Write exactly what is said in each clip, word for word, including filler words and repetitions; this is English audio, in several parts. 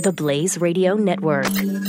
The Blaze Radio Network.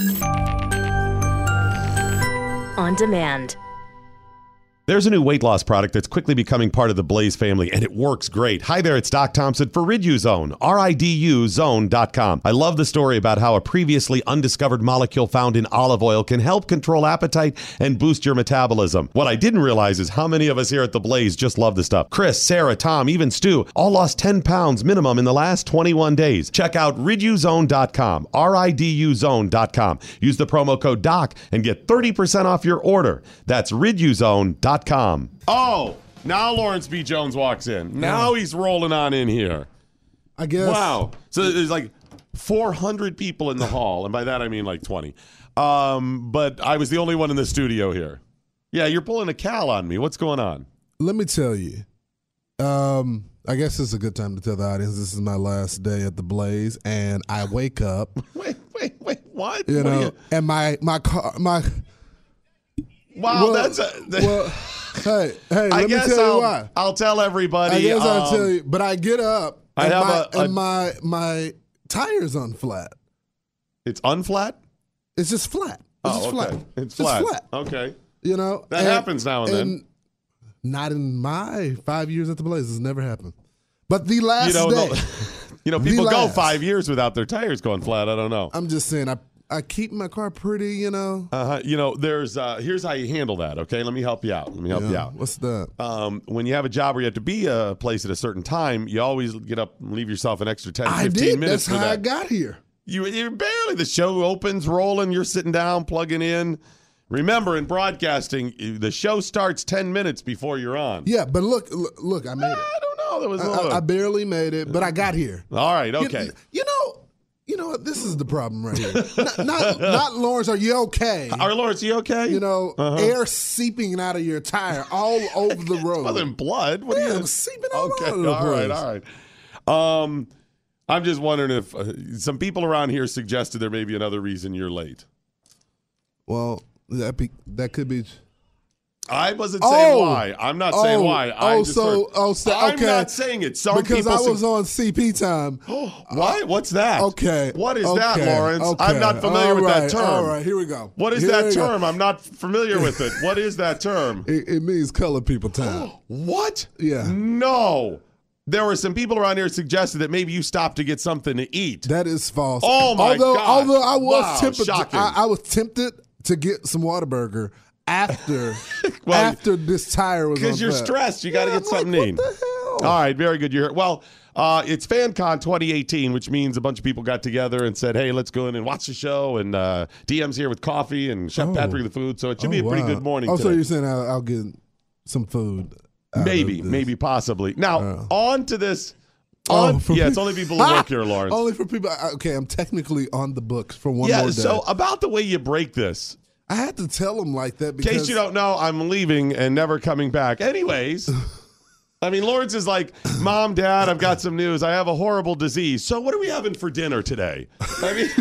On demand. There's a new weight loss product that's quickly becoming part of the Blaze family, and it works great. Hi there, it's Doc Thompson for Riduzone, R I D U zone dot com. I love the story about how a previously undiscovered molecule found in olive oil can help control appetite and boost your metabolism. What I didn't realize is how many of us here at the Blaze just love the stuff. Chris, Sarah, Tom, even Stu, all lost ten pounds minimum in the last twenty-one days. Check out Riduzone dot com, R I D U zone dot com. Use the promo code DOC and get thirty percent off your order. That's Riduzone dot com. Oh, now Lawrence B. Jones walks in. Now he's rolling on in here. I guess. Wow. So there's like four hundred people in the hall, and by that I mean like twenty. Um, but I was the only one in the studio here. Yeah, you're pulling a Cal on me. What's going on? Let me tell you. Um, I guess this is a good time to tell the audience this is my last day at the Blaze, and I wake up. wait, wait, wait. What? You what know, you... and my my car my. Wow, well, that's a. That... well, hey, hey. Let I me guess tell I'll, you why. I'll tell everybody. I guess um, I'll tell you. But I get up. I and have my, a, a and my my tires unflat. It's unflat. It's just flat. It's oh, just okay. flat. It's just flat. flat. Okay. You know that and, happens now and, and then. Not in my five years at the Blaze. It's never happened. But the last you know, day, no, you know, people go last. five years without their tires going flat. I don't know. I'm just saying, I I keep my car pretty. You know. Uh-huh. You know, there's uh, here's how you handle that. Okay, let me help you out. Let me help yeah. you out. What's that? Um, when you have a job where you have to be a place at a certain time, you always get up and leave yourself an extra ten, I fifteen did. minutes. That's for how that. I got here. You, you're barely, the show opens, rolling, you're sitting down, plugging in. Remember, in broadcasting, the show starts ten minutes before you're on. Yeah, but look, look, look I made it. I don't know. There was a I, little... I, I barely made it, but I got here. All right, okay. You, you know, you know what? This is the problem right here. not, not, not Lawrence, are you okay? Are Lawrence, you okay? You know, uh-huh. air seeping out of your tire all over the road. Other than blood. What yeah, are you... it was seeping all okay, over the all place. right, all right. Um, I'm just wondering if uh, some people around here suggested there may be another reason you're late. Well, that be, that could be. I wasn't saying oh, why. I'm not oh, saying why. I oh, just so, heard. oh, so, okay. I'm not saying it. Some because people I was su- on C P time. What? What's that? Okay. What is okay. that, Lawrence? Okay. I'm not familiar all with right. that term. All right, here we go. What is here that term? Go. I'm not familiar with it. What is that term? It, it means colored people time. What? Yeah. No. There were some people around here suggested that maybe you stopped to get something to eat. That is false. Oh my although, God! Although I was wow, tempted, shocking. I, I was tempted to get some Whataburger after well, after this tire was on. Because you're flat. stressed, you got to yeah, get I'm something like, to eat. What the hell? All right, very good. You're here. Well, uh, it's FanCon twenty eighteen, which means a bunch of people got together and said, "Hey, let's go in and watch the show." And uh, D M's here with coffee and Chef Oh. Patrick the food, so it should Oh, be a pretty wow. good morning. Oh, today. so you're saying I'll, I'll get some food? out Maybe, of this. maybe, possibly. Now, Uh. on to this. Oh, On, for yeah, pe- it's only people who work here, Lawrence. Only for people. Okay, I'm technically on the books for one yeah, more day. so about the way you break this. I had to tell them like that In because case you don't know, I'm leaving and never coming back. Anyways, I mean, Lawrence is like, Mom, Dad, I've got some news. I have a horrible disease. So what are we having for dinner today? I mean,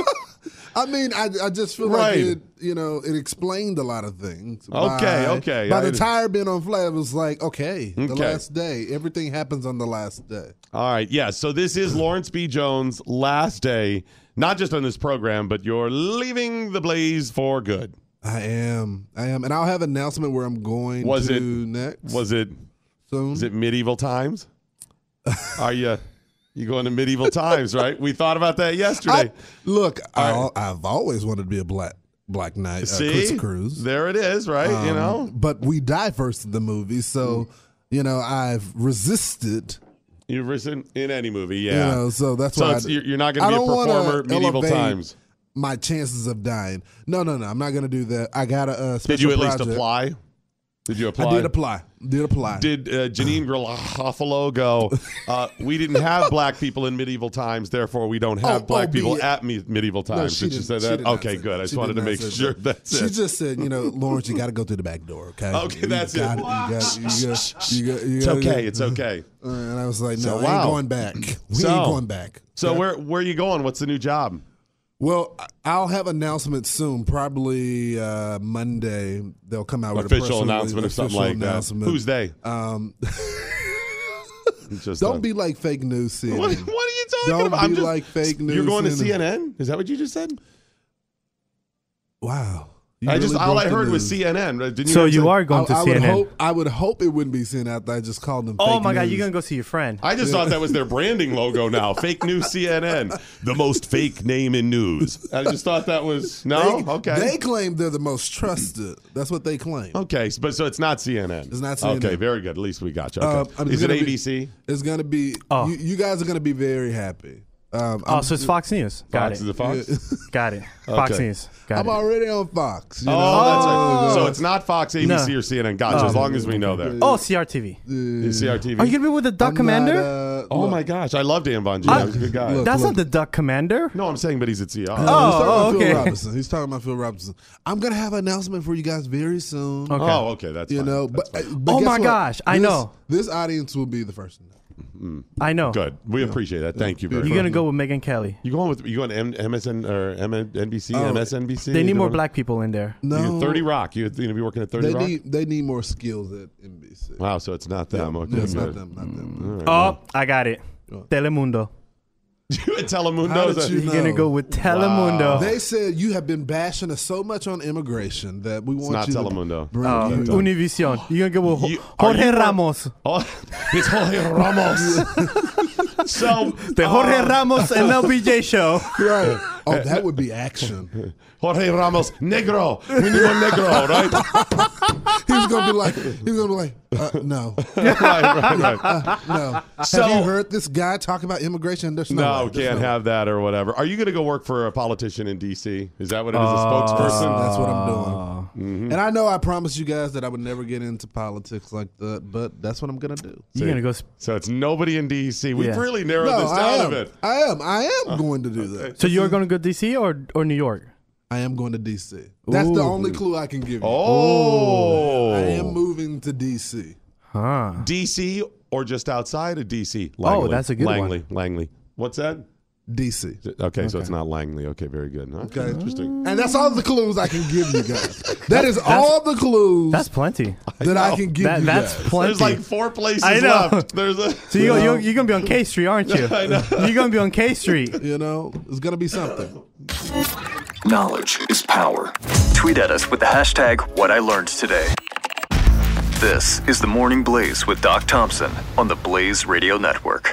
I mean, I, I just feel Right. like it, you know, it explained a lot of things. Okay, by, okay. By I- the tire being on flat, it was like, okay, the Okay. last day. Everything happens on the last day. all right, yeah. So this is Lawrence B. Jones' last day, not just on this program, but you're leaving the Blaze for good. I am. I am. And I'll have an announcement where I'm going Was to it- next. Was it? soon. Is it medieval times? Are you? You going to medieval times, right? We thought about that yesterday. I, look, All I, I've always wanted to be a black Black Knight, uh, See, Chris Cruz. there it is, right? you Um, know, But we die first in the movie, so, you know, I've resisted. you've risen in any movie, yeah. You know, so that's so why it's, I, you're you're not going I to be a don't wanna performer medieval elevate times. my chances of dying. No, no, no. I'm not going to do that. I got a uh, special Did you at project. least apply? Did you apply? I did apply. Did apply. Did uh, Janine Garofalo go, uh, we didn't have black people in medieval times, therefore we don't have Oh, black oh, people be- at me- medieval No, times? she Did she didn't- say she that? did not Okay, say good. that. I just She wanted did to not make say sure that. that's She it. just said, you know, Lawrence, you got to go through the back door, okay? Okay, You that's it. got, You got, you got, you got, you It's got, okay. It's okay. Uh, and I was like, no, So, I wow. ain't going back. We So- ain't going back. So Okay? where where are you going? What's the new job? Well, I'll have announcements soon. Probably uh, Monday. They'll come out with a Official press release, announcement or something official like that. announcement. Who's they? Um, Just Don't a- be like fake news, C N N. What, what are you talking Don't about? be I'm just, like fake news. You're going to C N N. C N N? Is that what you just said? Wow. You I just really all I broke the heard was news. C N N. Didn't you So guys you say- are going to I, I C N N. would hope. I would hope it wouldn't be C N N after I just called them. Oh fake my God, news. you're gonna go see your friend. I just thought that was their branding logo now. Fake news C N N, the most fake name in news. I just thought that was no. They, okay. They claim they're the most trusted. That's what they claim. Okay, but so it's not C N N. It's not C N N. Okay, very good. At least we got you. Okay. Uh, I mean, Is it's it gonna A be- B C? It's gonna be. Oh. You, you guys are gonna be very happy. Um, Oh, I'm, so it's Fox News. Got Fox it. is it Fox? Got it. Fox Okay. News. Got I'm it. already on Fox. You Oh, know? that's right. Oh. So it's not Fox, A B C, No. or C N N. Gotcha. Oh. As long as we know that. Oh, C R T V. Is C R T V? Are you gonna be with the Duck I'm Commander? not, uh, Oh look, my gosh, I love Dan Bongino. I- He's a good guy. Look. That's not the Duck Commander. No, I'm saying, but he's at C R. No, he's Oh, talking oh, about okay. Phil Robinson. He's talking about Phil Robinson. I'm gonna have an announcement for you guys very soon. Okay. Oh, okay, that's You fine. know, That's but, fine. but Oh guess my what? gosh, I This- know. This audience will be the first to know. I know. Good. We appreciate that. Thank you very You're much. gonna go with Megyn Kelly. You going with you going to M- M S N or M- N B C, Oh, M S N B C? They need You more doing- black people in there. No, You're thirty Rock. You gonna be working at thirty they Rock? need they need more skills at N B C. Wow, so it's not them. Okay, Yeah, it's not good. them. Not them. All right, Oh, well. I got it. Telemundo. You at Telemundo? How is did that- you You're gonna know. go with Telemundo. They said you have been bashing us so much on immigration that we want not you Telemundo. to bring Oh, you. Univision. You're gonna go with You- Ho- are Jorge you wor- Ramos. Oh, it's Jorge Ramos. so The Jorge uh, Ramos M L B J show. Right. Oh, that would be action. Jorge Ramos, negro. We need more negro, right? He's gonna be like, he's gonna be like, uh, no, right, right, right. no. So- have you heard this guy talk about immigration? There's no, No, way. There's can't no way. have that or whatever. Are you going to go work for a politician in D C? Is that what it is? A That's, spokesperson? that's what I'm Oh. doing. And I know I promised you guys that I would never get into politics like that, but that's what I'm gonna do. You're gonna go. Sp- So it's nobody in D C. We've Yeah. really narrowed No, this I down am. a bit. I am. I am going to do that. so you're gonna go D C or or New York? I am going to D C. That's the Ooh. only clue I can give you. Oh. I am moving to D C. Huh. D C or just outside of D C? Oh, Langley. that's a good one. Langley. Langley. What's that? D C. Okay, so it's not Langley. Okay, very good. Okay, Okay. interesting. And that's all the clues I can give you guys. That is all the clues That's plenty. that I can give That you that's guys. plenty. There's like four places I know. left. There's a. so you, you're, you're gonna be on K Street, aren't you? I know. You're gonna be on K Street. You know, it's gonna be something. Knowledge is power. Tweet at us with the hashtag What I Learned Today. This is the Morning Blaze with Doc Thompson on the Blaze Radio Network.